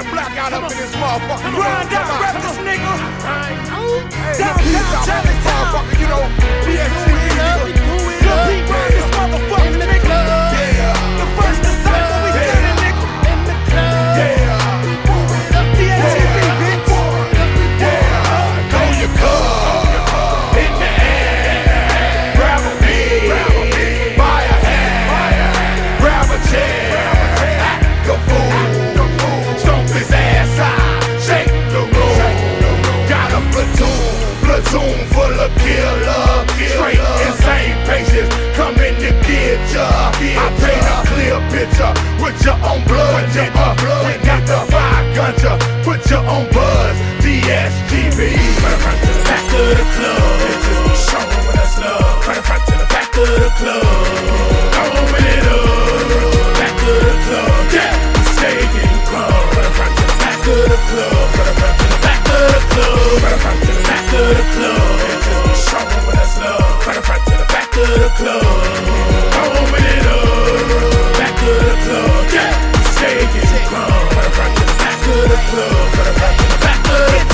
got blackout up in this motherfucker. Grind out, rap this nigga. Hey, Downtown Chinatown. motherfucker, you know, BSGB, nigga. Lil Pete run this motherfucker, nigga. Yeah. The first disciple, we get it, nigga. Yeah. BSGB, bitch. Yeah. Throw your cup in the air. Grab a beer. Buy a hat. Grab a chair. Act a fool. Stomp his ass out. Shake the room. Got a platoon full of killers. Straight insane patients coming to get ya. I paint a clear picture with your own blood, nigga. We got the fire gunja, put your own buzz. DSGB. Front to the back of the club, bitches be showing us love. Front to the back of the club, open it up. Back of the club, yeah, we stay getting crunk. Front to the back of the club, front to the back of the club, front to the back of the club, bitches be showing us love. Front to the back of the club, open it up. Back of the club, yeah, we stay getting crunk. Front to the back of the club, front to the back of the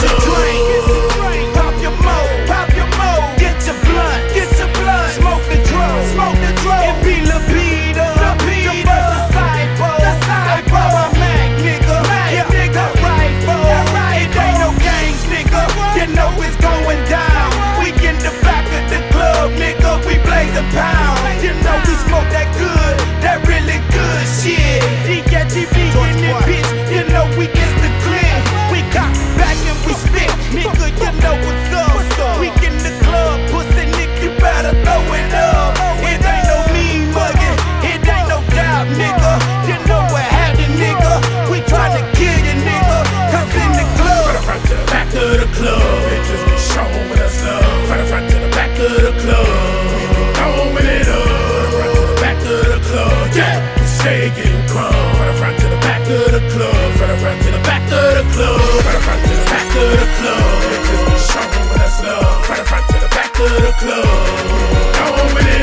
club. Pop your mo, get your blunt, smoke the drum, it be La Pita, the first disciple, I blow a Mac, nigga, rifle, it ain't no games, nigga, you know it's going down, we in the back of the club, nigga, we blaze a pound, you know we smoke that good, that really good shit, DKGB in this bitch, you know we get the clear, we got back and we spit, nigga, you know what's up. We in the club, pussy nigga, you better throw it up. It ain't no mean mugging, it ain't no doubt, nigga. You know what happened, nigga. We tryna kill you, nigga. Cause in the club, Front to the back of the club, bitches be showing us love. Front to the back of the club, open it up. Front to the back of the club, yeah, we stay getting crunk. Front to the back of the club, front to the back of the club, front to the back of the club, bitches be showing us love. Front to the back of the club, open it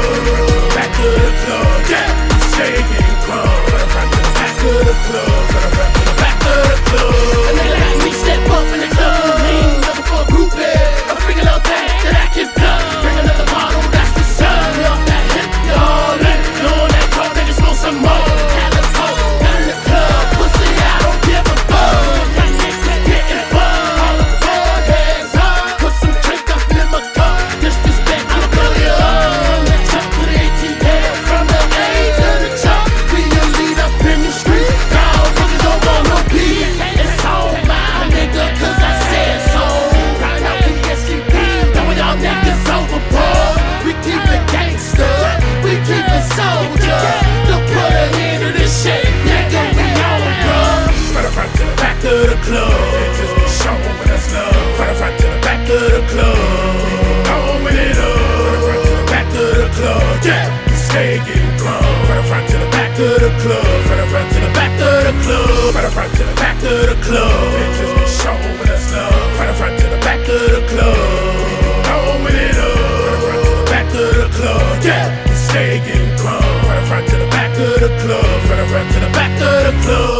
up. Back of the club, yeah, we stay getting crunk. Front to the back of the club, front to the back of the club. A nigga like me step up in the club, lean, looking for a groupie, a freaking little thing that I can plug. Bring another bottle, that's the sun. We off that hip, you all in. You on that cold, nigga, smoke some more. Calico, down in the club, pussy, I don't give a fuck. That nigga getting buzzed. All the boy hands up, put some drink up in my cup. Disrespect, I'ma blow you up. Jump to the ATL, from the A to the top. We a lead up in the street. Y'all niggas don't want no beef. It's all my nigga, cause I said so. Right now, PSGB, throwing y'all niggas overboard. We keep it gangsta, we keep it soldier. Look, put a hand to this shit, nigga, we on, bruh. Front to the back of the club, bitches be showing us love. Front to the back of the club, open it up. Front to the back of the club, yeah, we stay getting crunk. Front to the back of the club, front to the back of the club, front to the back of the club, bitches be showing us love. Front to the back of the club, open it up. Front to the back of the club, yeah, we stay getting crunk. Front to the back of the club, front to the back of the club.